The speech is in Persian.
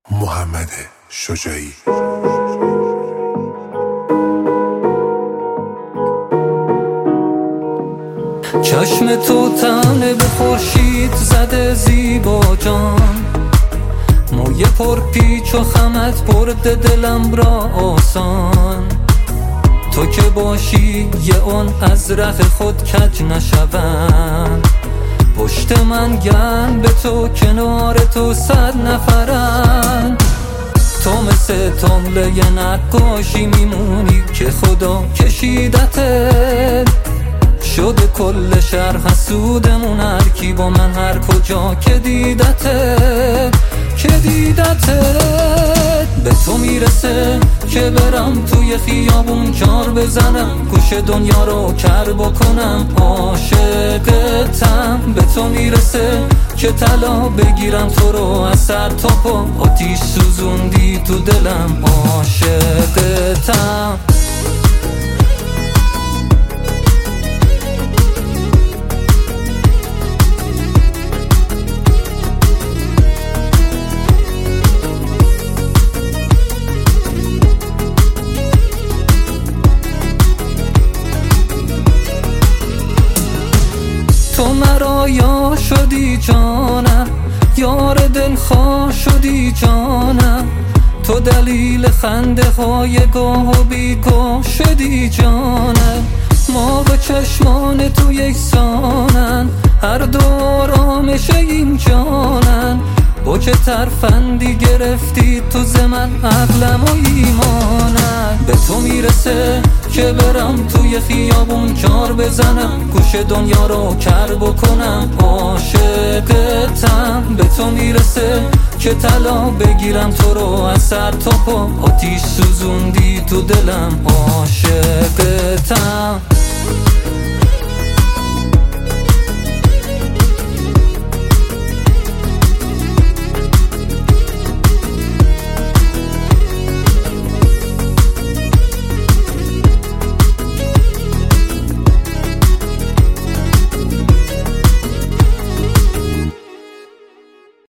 محمد شجاعی. چشم تو تنه به خورشید زده زیبا جان، موی پر پیچ و خمت برده دلم را آسان. تو که باشی یه اون از ره خود کج نشوند، پشت من گن به تو کنار تو 100 نفرن. تو مثل تمله نقاشی میمونی که خدا کشیدته، شده کل شهر حسودمون، هر کی با من هر کجا که دیدته به تو میرسه که برم توی خیابون جار بزنم، گوش دنیا رو کر بکنم، عاشقتم. به تو میرسه که طلا بگیرم تو رو از سر تا پا، آتیش سوزوندی تو دلم، عاشقتم. تو مرا یا شدی جانم، یار دلخواه شدی جانم، تو دلیل خنده های گاه و بیگاه شدی جانم. ما با چشمان تو یکسانن، هر دو آرامش این جانن، با که ترفندی گرفتی تو زمن عقلم و ایمانم. به تو میرسه که برم توی خیابون جار بزنم، گوش دنیا رو کر بکنم، عاشقتم. به تو میرسه که طلا بگیرم تو رو از سر تا پا، آتیش سوزوندی تو دلم، عاشقتم.